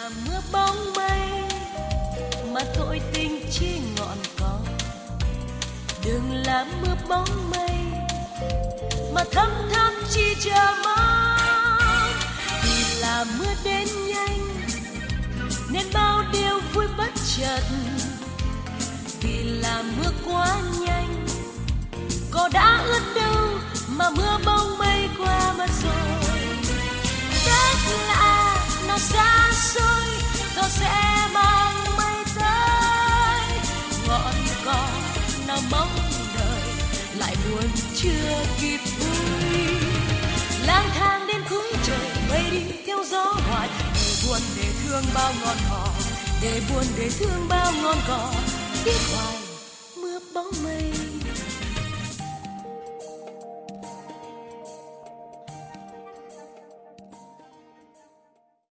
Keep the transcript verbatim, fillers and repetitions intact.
là mưa bóng mây mà tội tình chỉ ngọn cỏ. Đừng là mưa bóng mây mà thấm tháp chi chờ mong. Vì là mưa đến nhanh nên bao điều vui bất chợt. Vì là mưa quá nhanh cỏ đã ướt đâu mà mưa bóng mây qua mất rồi. Rất lạ nó xa xôi rồi sẽ mang mây tới. Ngọn cỏ nào mong đợi lại buồn chưa kịp vui. Lang thang đến cuối trời mây đi theo gió hoài. Để buồn để thương bao ngọn cỏ, để buồn để thương bao ngọn cỏ. Tiếc hoài mưa bóng mây.